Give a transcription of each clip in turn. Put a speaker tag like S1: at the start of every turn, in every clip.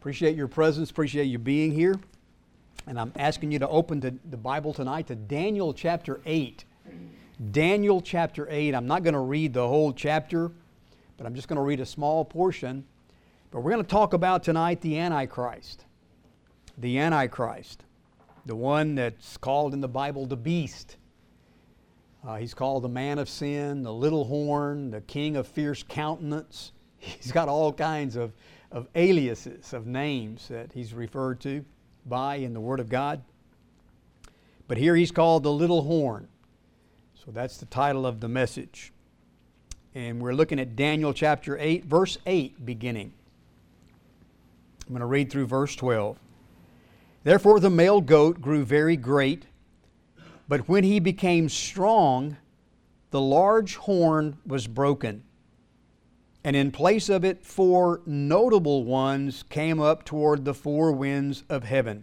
S1: Appreciate your presence, appreciate you being here. And I'm asking you to open the Bible tonight to Daniel chapter 8. Daniel chapter 8. I'm not going to read the whole chapter, but I'm just going to read a small portion. But we're going to talk about tonight the Antichrist. The Antichrist. The one that's called in the Bible the beast. He's called the man of sin, the little horn, the king of fierce countenance. He's got all kinds of aliases, of names that he's referred to by in the Word of God. But here he's called the little horn. So that's the title of the message. And we're looking at Daniel chapter 8, verse 8 beginning. I'm going to read through verse 12. Therefore the male goat grew very great, but when he became strong, the large horn was broken. And in place of it, 4 notable ones came up toward the 4 winds of heaven.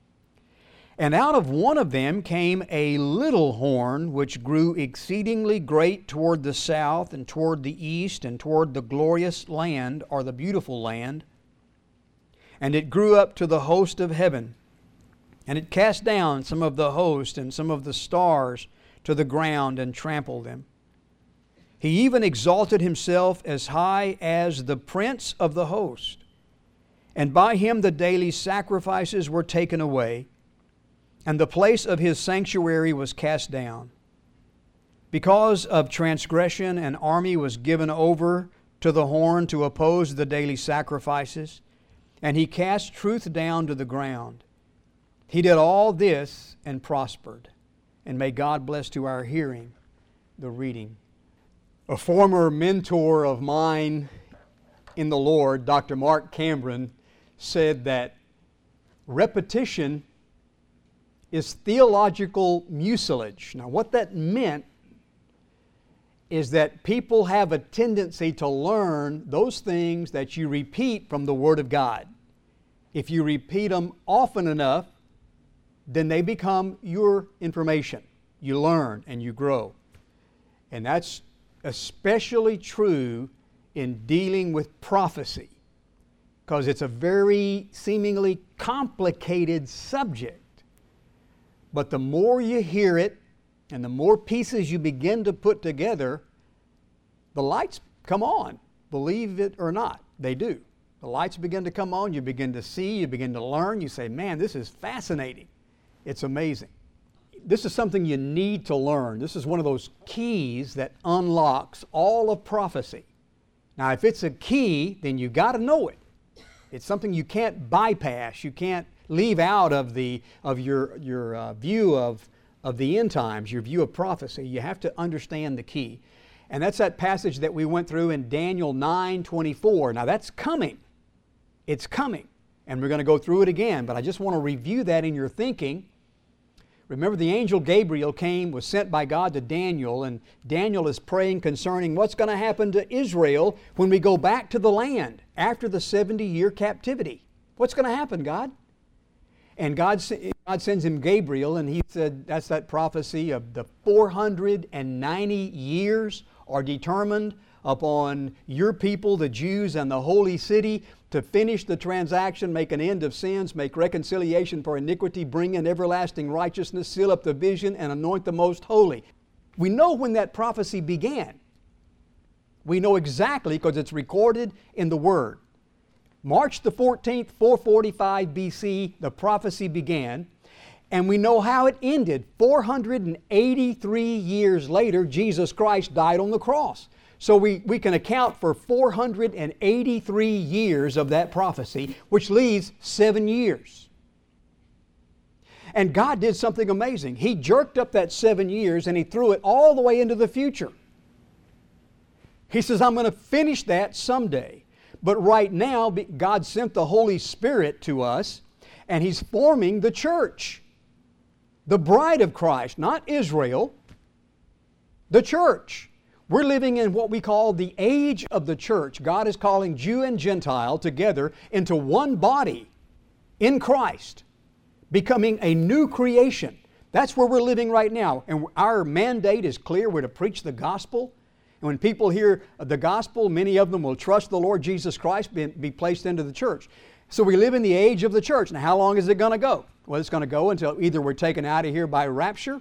S1: And out of one of them came a little horn, which grew exceedingly great toward the south and toward the east and toward the glorious land, or the beautiful land. And it grew up to the host of heaven. And it cast down some of the host and some of the stars to the ground and trampled them. He even exalted himself as high as the prince of the host. And by him the daily sacrifices were taken away, and the place of his sanctuary was cast down. Because of transgression, an army was given over to the horn to oppose the daily sacrifices, and he cast truth down to the ground. He did all this and prospered. And may God bless to our hearing the reading. A former mentor of mine in the Lord, Dr. Mark Cameron, said that repetition is theological mucilage. Now, what that meant is that people have a tendency to learn those things that you repeat from the Word of God. If you repeat them often enough, then they become your information. You learn and you grow. And that's especially true in dealing with prophecy, because it's a very seemingly complicated subject. But the more you hear it and the more pieces you begin to put together, the lights come on. Believe it or not, they do. The lights begin to come on, you begin to see, you begin to learn, you say, man, this is fascinating. It's amazing. This is something you need to learn. This is one of those keys that unlocks all of prophecy. Now, if it's a key, then you got to know it. It's something you can't bypass. You can't leave out of your view of the end times, your view of prophecy. You have to understand the key. And that's that passage that we went through in Daniel 9:24. Now, that's coming. It's coming. And we're going to go through it again. But I just want to review that in your thinking. Remember, the angel Gabriel was sent by God to Daniel, and Daniel is praying concerning what's going to happen to Israel when we go back to the land after the 70-year captivity. What's going to happen, God? And God sends him Gabriel, and he said that's that prophecy of the 490 years are determined upon your people, the Jews, and the holy city, to finish the transaction, make an end of sins, make reconciliation for iniquity, bring in everlasting righteousness, seal up the vision, and anoint the most holy. We know when that prophecy began. We know exactly because it's recorded in the Word. March the 14th, 445 BC, the prophecy began, and we know how it ended. 483 years later, Jesus Christ died on the cross. So we can account for 483 years of that prophecy, which leaves 7 years. And God did something amazing. He jerked up that 7 years and He threw it all the way into the future. He says, I'm going to finish that someday. But right now, God sent the Holy Spirit to us, and He's forming the church. The bride of Christ, not Israel, the church. We're living in what we call the age of the church. God is calling Jew and Gentile together into one body in Christ, becoming a new creation. That's where we're living right now. And our mandate is clear. We're to preach the gospel. And when people hear the gospel, many of them will trust the Lord Jesus Christ, be placed into the church. So we live in the age of the church. Now, how long is it going to go? Well, it's going to go until either we're taken out of here by rapture,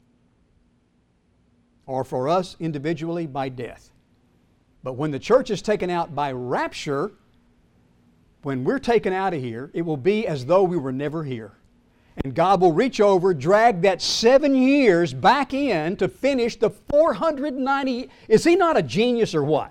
S1: or for us individually by death. But when the church is taken out by rapture, when we're taken out of here, it will be as though we were never here. And God will reach over, drag that 7 years back in to finish the 490. Is He not a genius or what?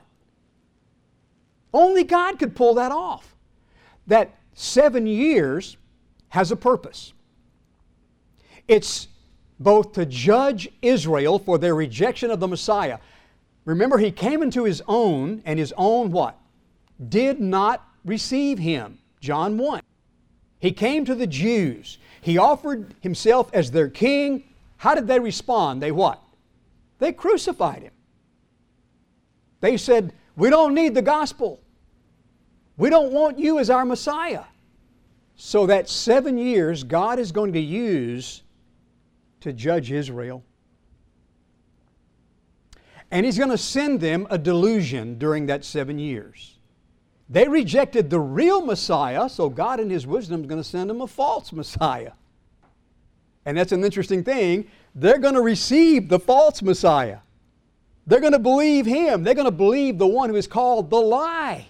S1: Only God could pull that off. That 7 years has a purpose. It's both to judge Israel for their rejection of the Messiah. Remember, He came into His own, and His own what? Did not receive Him. John 1. He came to the Jews. He offered Himself as their king. How did they respond? They what? They crucified Him. They said, we don't need the gospel. We don't want you as our Messiah. So that 7 years God is going to use to judge Israel. And He's going to send them a delusion during that 7 years. They rejected the real Messiah, so God in His wisdom is going to send them a false Messiah. And that's an interesting thing. They're going to receive the false Messiah. They're going to believe Him. They're going to believe the one who is called the lie.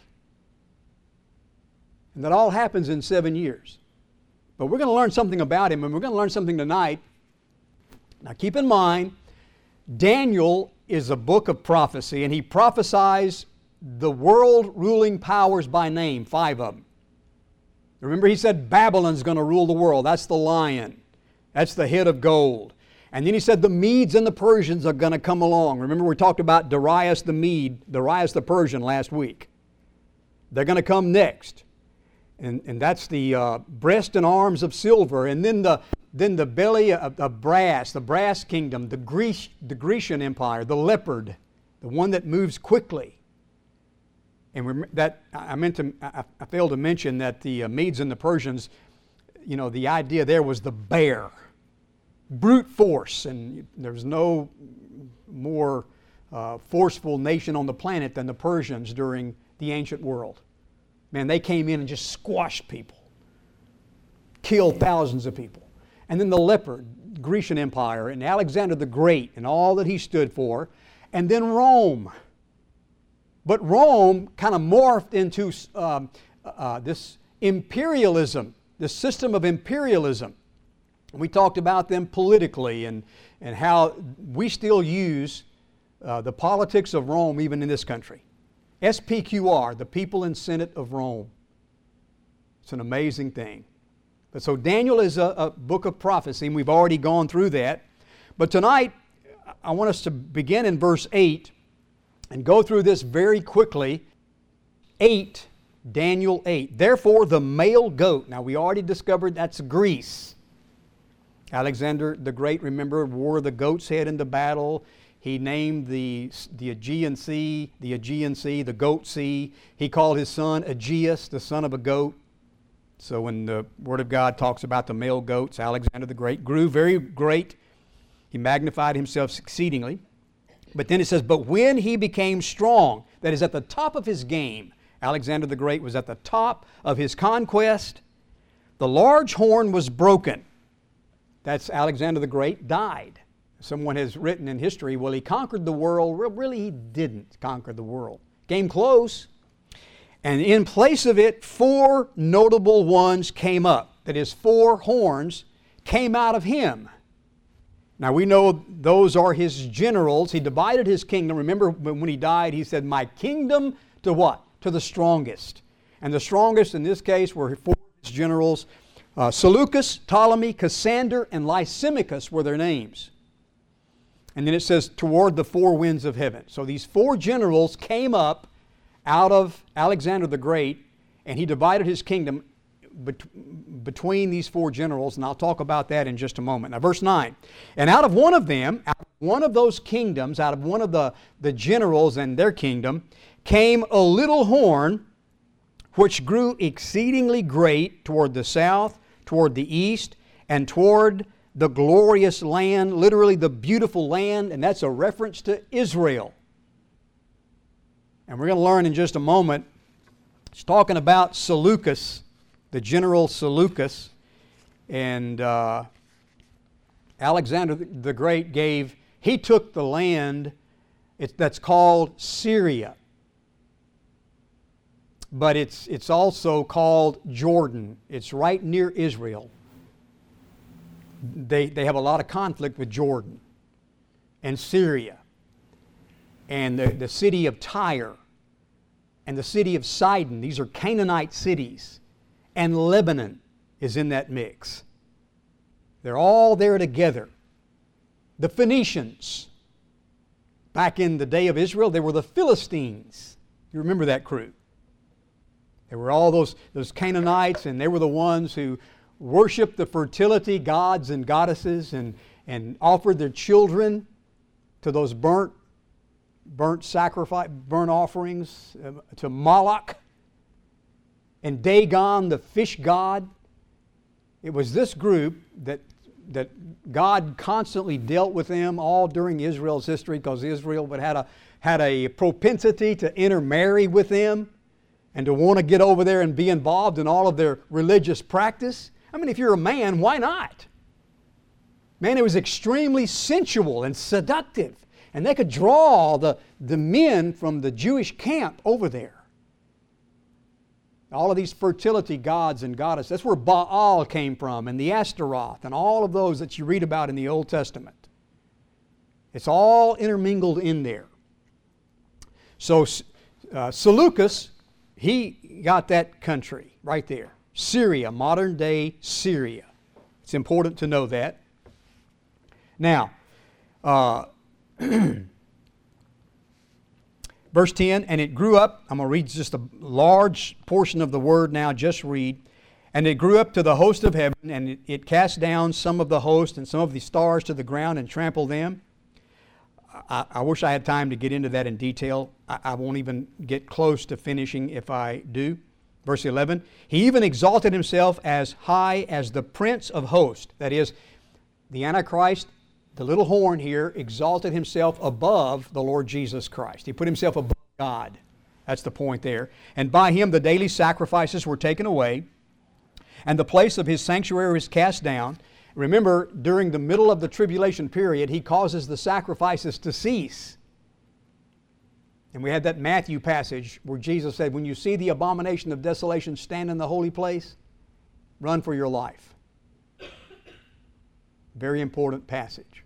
S1: And that all happens in 7 years. But we're going to learn something about Him, and we're going to learn something tonight. Now keep in mind, Daniel is a book of prophecy, and he prophesies the world-ruling powers by name, 5 of them. Remember, he said Babylon's going to rule the world. That's the lion. That's the head of gold. And then he said the Medes and the Persians are going to come along. Remember, we talked about Darius the Mede, Darius the Persian last week. They're going to come next. And that's the breast and arms of silver. And then the belly of brass, the brass kingdom, the Grecian Empire, the leopard, the one that moves quickly. And that I failed to mention that the Medes and the Persians, you know, the idea there was the bear, brute force, and there's no more forceful nation on the planet than the Persians during the ancient world. Man, they came in and just squashed people, killed thousands of people. And then the leopard, Grecian Empire, and Alexander the Great, and all that he stood for, and then Rome. But Rome kind of morphed into this imperialism, this system of imperialism. We talked about them politically and how we still use the politics of Rome even in this country. SPQR, the People and Senate of Rome. It's an amazing thing. But so Daniel is a book of prophecy, and we've already gone through that. But tonight, I want us to begin in verse 8 and go through this very quickly. 8, Daniel 8. Therefore the male goat. Now we already discovered that's Greece. Alexander the Great, remember, wore the goat's head into battle. He named the Aegean Sea, the Goat Sea. He called his son Aegeus, the son of a goat. So when the Word of God talks about the male goats, Alexander the Great grew very great. He magnified himself exceedingly. But then it says, but when he became strong, that is at the top of his game, Alexander the Great was at the top of his conquest, the large horn was broken. That's Alexander the Great died. Someone has written in history, well, he conquered the world. Really, he didn't conquer the world. Came close. And in place of it, 4 notable ones came up. That is, 4 horns came out of him. Now we know those are his generals. He divided his kingdom. Remember when he died, he said, my kingdom to what? To the strongest. And the strongest in this case were 4 generals. Seleucus, Ptolemy, Cassander, and Lysimachus were their names. And then it says, toward the 4 winds of heaven. So these 4 generals came up out of Alexander the Great, and he divided his kingdom between these 4 generals, and I'll talk about that in just a moment. Now, verse 9. And out of one of them, out of one of those kingdoms, out of one of the generals and their kingdom, came a little horn, which grew exceedingly great toward the south, toward the east, and toward the glorious land, literally the beautiful land, and that's a reference to Israel. And we're going to learn in just a moment, it's talking about Seleucus, the general Seleucus, and Alexander the Great he took the land that's called Syria. But it's also called Jordan. It's right near Israel. They have a lot of conflict with Jordan and Syria and the city of Tyre and the city of Sidon. These are Canaanite cities. And Lebanon is in that mix. They're all there together. The Phoenicians, back in the day of Israel, they were the Philistines. You remember that crew. There were all those Canaanites, and they were the ones who worshiped the fertility gods and goddesses and offered their children to those burnt offerings to Moloch and Dagon, the fish god. It was this group that God constantly dealt with them all during Israel's history, because Israel had a propensity to intermarry with them and to want to get over there and be involved in all of their religious practice. I mean, if you're a man, why not? Man, it was extremely sensual and seductive. And they could draw the men from the Jewish camp over there. All of these fertility gods and goddesses. That's where Baal came from, and the Ashtaroth, and all of those that you read about in the Old Testament. It's all intermingled in there. So Seleucus, he got that country right there. Syria, modern day Syria. It's important to know that. Now, verse 10, and it grew up, I'm going to read just a large portion of the word now, just read. And it grew up to the host of heaven, and it cast down some of the host and some of the stars to the ground and trampled them. I wish I had time to get into that in detail. I won't even get close to finishing if I do. Verse 11, he even exalted himself as high as the prince of hosts. That is, the Antichrist, the little horn here, exalted himself above the Lord Jesus Christ. He put himself above God. That's the point there. And by him the daily sacrifices were taken away, and the place of his sanctuary was cast down. Remember, during the middle of the tribulation period, he causes the sacrifices to cease. And we had that Matthew passage where Jesus said, when you see the abomination of desolation stand in the holy place, run for your life. Very important passage.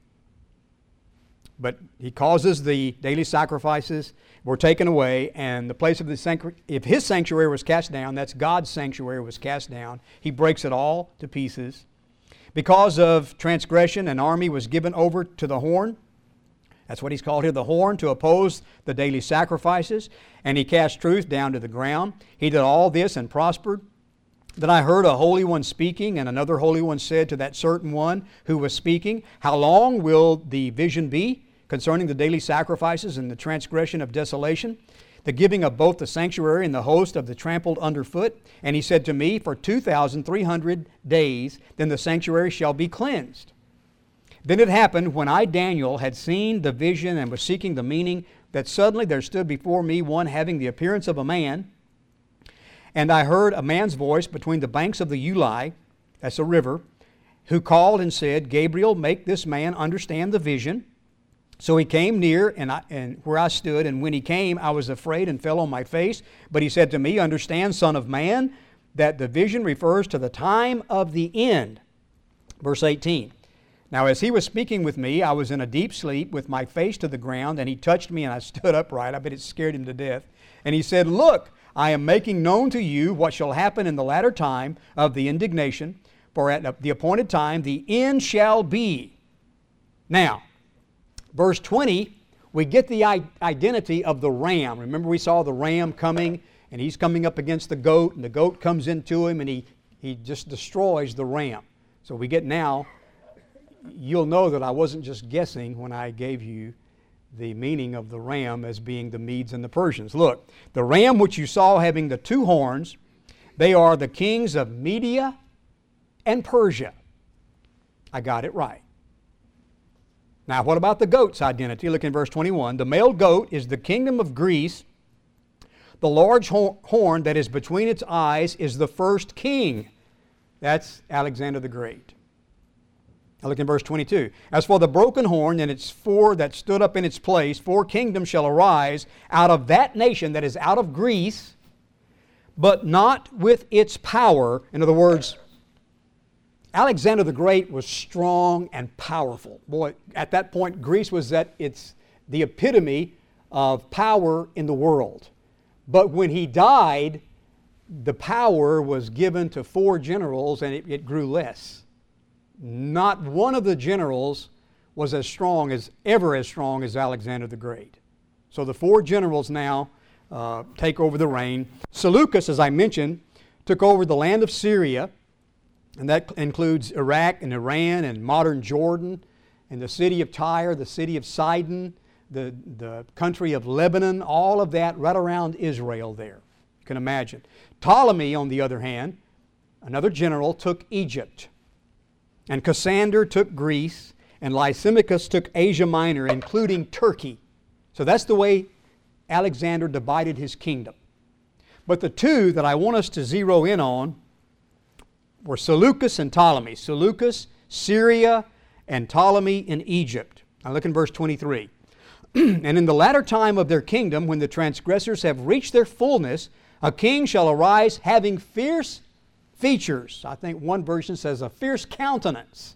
S1: But he causes the daily sacrifices were taken away, and the place of the sanctuary, if his sanctuary was cast down, that's God's sanctuary was cast down, he breaks it all to pieces. Because of transgression, an army was given over to the horn. That's what he's called here, the horn, to oppose the daily sacrifices. And he cast truth down to the ground. He did all this and prospered. Then I heard a holy one speaking, and another holy one said to that certain one who was speaking, how long will the vision be concerning the daily sacrifices and the transgression of desolation, the giving of both the sanctuary and the host of the trampled underfoot? And he said to me, for 2,300 days, then the sanctuary shall be cleansed. Then it happened, when I, Daniel, had seen the vision and was seeking the meaning, that suddenly there stood before me one having the appearance of a man. And I heard a man's voice between the banks of the Ulai, that's a river, who called and said, Gabriel, make this man understand the vision. So he came near and where I stood, and when he came, I was afraid and fell on my face. But he said to me, understand, son of man, that the vision refers to the time of the end. Verse 18. Now as he was speaking with me, I was in a deep sleep with my face to the ground, and he touched me and I stood upright. I bet it scared him to death. And he said, look, I am making known to you what shall happen in the latter time of the indignation, for at the appointed time the end shall be. Now, verse 20, we get the identity of the ram. Remember, we saw the ram coming, and he's coming up against the goat, and the goat comes into him, and he just destroys the ram. So we get now, you'll know that I wasn't just guessing when I gave you the meaning of the ram as being the Medes and the Persians. Look, the ram which you saw having the two horns, they are the kings of Media and Persia. I got it right. Now, what about the goat's identity? Look in verse 21. The male goat is the kingdom of Greece. The large horn that is between its eyes is the first king. That's Alexander the Great. Now look in verse 22. As for the broken horn and its four that stood up in its place, 4 kingdoms shall arise out of that nation that is out of Greece, but not with its power. In other words, Alexander the Great was strong and powerful. Boy, at that point, Greece was at the epitome of power in the world. But when he died, the power was given to 4 generals and it grew less. Not one of the generals was as strong as Alexander the Great. So the 4 generals now take over the reign. Seleucus, as I mentioned, took over the land of Syria, and that includes Iraq and Iran and modern Jordan and the city of Tyre, the city of Sidon, the country of Lebanon, all of that right around Israel there. You can imagine. Ptolemy, on the other hand, another general, took Egypt. And Cassander took Greece, and Lysimachus took Asia Minor, including Turkey. So that's the way Alexander divided his kingdom. But the 2 that I want us to zero in on were Seleucus and Ptolemy. Seleucus, Syria, and Ptolemy in Egypt. Now look in verse 23. And in the latter time of their kingdom, when the transgressors have reached their fullness, a king shall arise having fierce features. I think one version says a fierce countenance.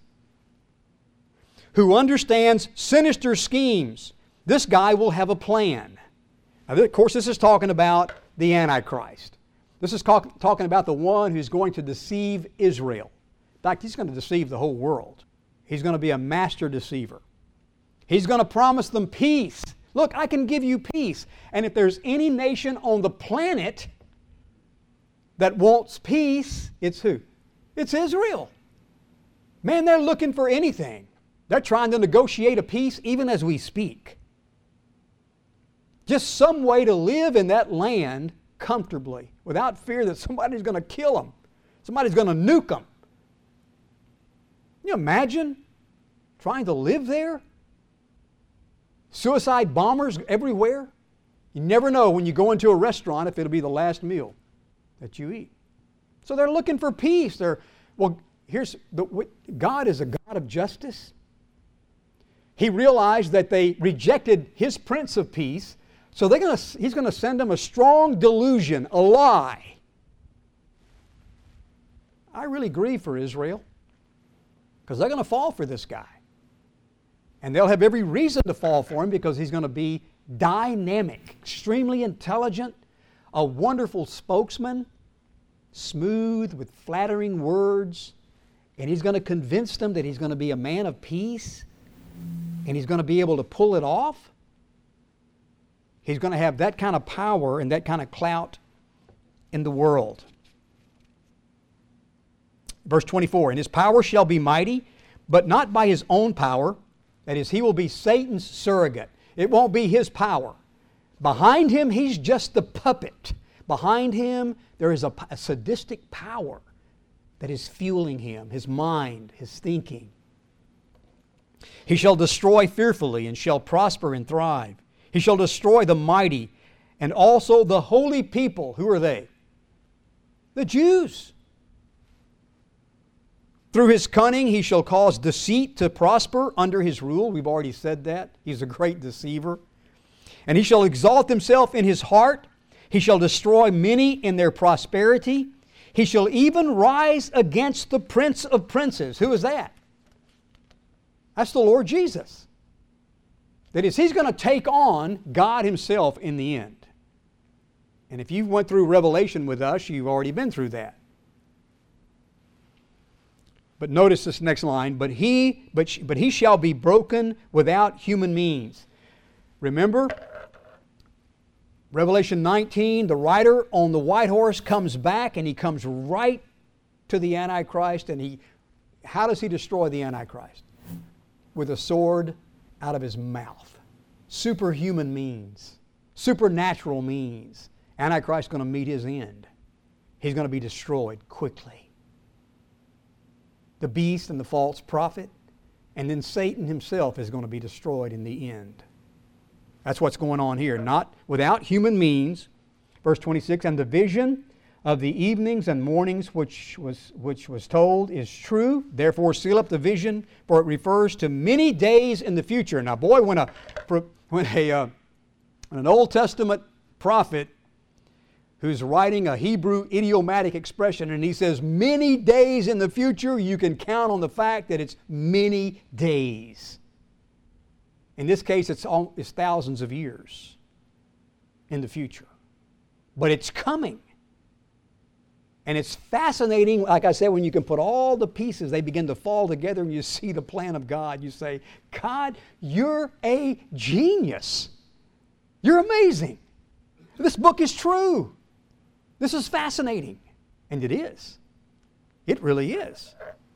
S1: Who understands sinister schemes. This guy will have a plan. Now, of course, this is talking about the Antichrist. This is talking about the one who's going to deceive Israel. In fact, he's going to deceive the whole world. He's going to be a master deceiver. He's going to promise them peace. Look, I can give you peace. And if there's any nation on the planet that wants peace, it's who? It's Israel. Man, they're looking for anything. They're trying to negotiate a peace even as we speak. Just some way to live in that land comfortably without fear that somebody's going to kill them. Somebody's going to nuke them. Can you imagine trying to live there? Suicide bombers everywhere. You never know when you go into a restaurant if it'll be the last meal that you eat. So they're looking for peace. God is a God of justice. He realized that they rejected His Prince of Peace, so He's going to send them a strong delusion, a lie. I really grieve for Israel because they're going to fall for this guy. And they'll have every reason to fall for him because he's going to be dynamic, extremely intelligent, a wonderful spokesman, smooth with flattering words, and he's going to convince them that he's going to be a man of peace, and he's going to be able to pull it off. He's going to have that kind of power and that kind of clout in the world. Verse 24, and his power shall be mighty, but not by his own power. That is, he will be Satan's surrogate. It won't be his power. Behind him, he's just the puppet. Behind him, there is a sadistic power that is fueling him, his mind, his thinking. He shall destroy fearfully and shall prosper and thrive. He shall destroy the mighty and also the holy people. Who are they? The Jews. Through his cunning he shall cause deceit to prosper under his rule. We've already said that. He's a great deceiver. And he shall exalt himself in his heart. He shall destroy many in their prosperity. He shall even rise against the Prince of Princes. Who is that? That's the Lord Jesus. That is, he's going to take on God himself in the end. And if you went through Revelation with us, you've already been through that. But notice this next line, but he shall be broken without human means. Remember, Revelation 19, the rider on the white horse comes back and he comes right to the Antichrist. And how does he destroy the Antichrist? With a sword out of his mouth. Superhuman means. Supernatural means. Antichrist is going to meet his end. He's going to be destroyed quickly. The beast and the false prophet, and then Satan himself is going to be destroyed in the end. That's what's going on here. Not without human means, Verse 26, and the vision of the evenings and mornings which was told is true. Therefore seal up the vision, for it refers to many days in the future. Now boy, when an Old Testament prophet who's writing a Hebrew idiomatic expression and he says many days in the future, you can count on the fact that it's many days. In this case, it's thousands of years in the future. But it's coming. And it's fascinating, like I said, when you can put all the pieces, they begin to fall together and you see the plan of God. You say, God, you're a genius. You're amazing. This book is true. This is fascinating. And it is. It really is.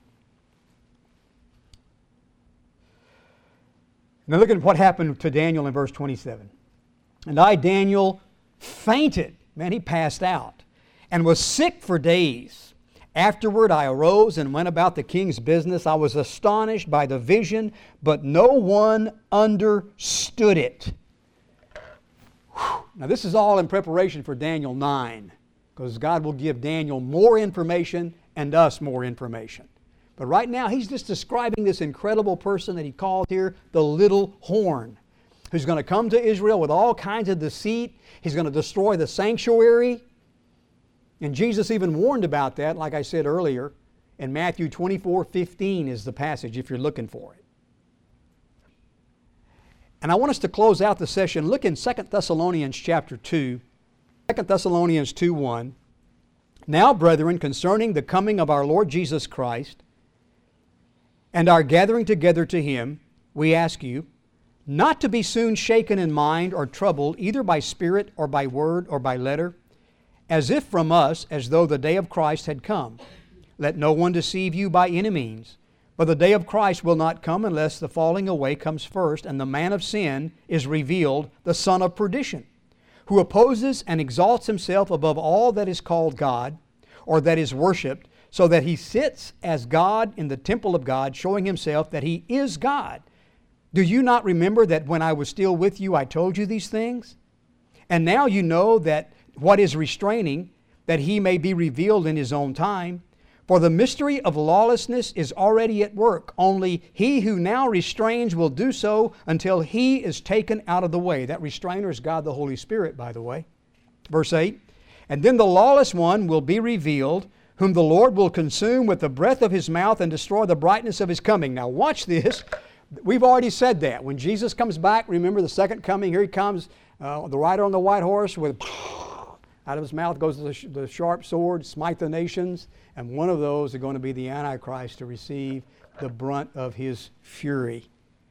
S1: Now look at what happened to Daniel in verse 27. And I, Daniel, fainted. Man, he passed out. And was sick for days. Afterward I arose and went about the king's business. I was astonished by the vision, but no one understood it. Whew. Now this is all in preparation for Daniel 9, because God will give Daniel more information and us more information. But right now he's just describing this incredible person that he called here the little horn, who's going to come to Israel with all kinds of deceit. He's going to destroy the sanctuary. And Jesus even warned about that, like I said earlier, in Matthew 24:15 is the passage if you're looking for it. And I want us to close out the session. Look in 2 Thessalonians chapter 2. 2 Thessalonians 2:1. Now, brethren, concerning the coming of our Lord Jesus Christ and our gathering together to Him, we ask you not to be soon shaken in mind or troubled, either by spirit or by word or by letter, as if from us, as though the day of Christ had come. Let no one deceive you by any means. For the day of Christ will not come unless the falling away comes first, and the man of sin is revealed, the son of perdition, who opposes and exalts himself above all that is called God, or that is worshipped, so that he sits as God in the temple of God, showing himself that he is God. Do you not remember that when I was still with you, I told you these things? And now you know that what is restraining, that he may be revealed in his own time. For the mystery of lawlessness is already at work. Only he who now restrains will do so until he is taken out of the way. That restrainer is God the Holy Spirit, by the way. Verse 8, and then the lawless one will be revealed, whom the Lord will consume with the breath of His mouth and destroy the brightness of His coming. Now watch this. We've already said that. When Jesus comes back, remember the second coming, here He comes, the rider on the white horse with... out of his mouth goes the sharp sword, smite the nations, and one of those are going to be the Antichrist to receive the brunt of his fury.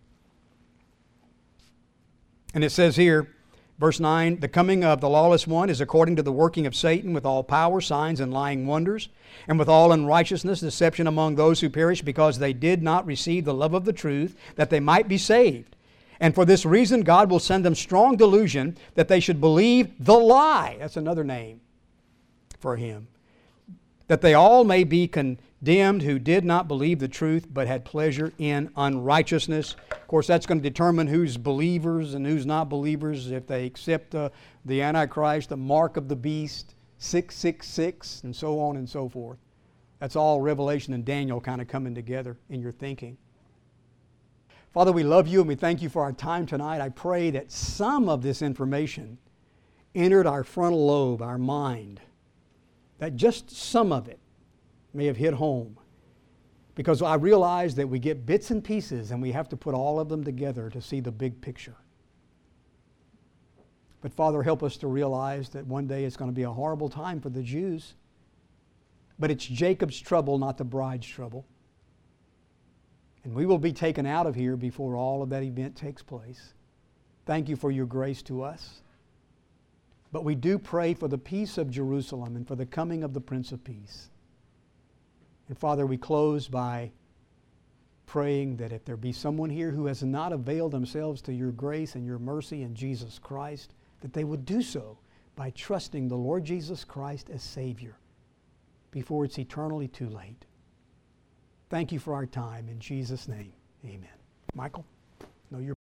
S1: And it says here, verse 9, the coming of the lawless one is according to the working of Satan with all power, signs, and lying wonders, and with all unrighteousness, deception among those who perish, because they did not receive the love of the truth, that they might be saved. And for this reason, God will send them strong delusion that they should believe the lie. That's another name for him. That they all may be condemned who did not believe the truth, but had pleasure in unrighteousness. Of course, that's going to determine who's believers and who's not believers. If they accept the Antichrist, the mark of the beast, 666, and so on and so forth. That's all Revelation and Daniel kind of coming together in your thinking. Father, we love you and we thank you for our time tonight. I pray that some of this information entered our frontal lobe, our mind, that just some of it may have hit home. Because I realize that we get bits and pieces and we have to put all of them together to see the big picture. But Father, help us to realize that one day it's going to be a horrible time for the Jews. But it's Jacob's trouble, not the bride's trouble. And we will be taken out of here before all of that event takes place. Thank you for your grace to us. But we do pray for the peace of Jerusalem and for the coming of the Prince of Peace. And Father, we close by praying that if there be someone here who has not availed themselves to your grace and your mercy in Jesus Christ, that they would do so by trusting the Lord Jesus Christ as Savior before it's eternally too late. Thank you for our time. In Jesus' name, amen. Michael, know your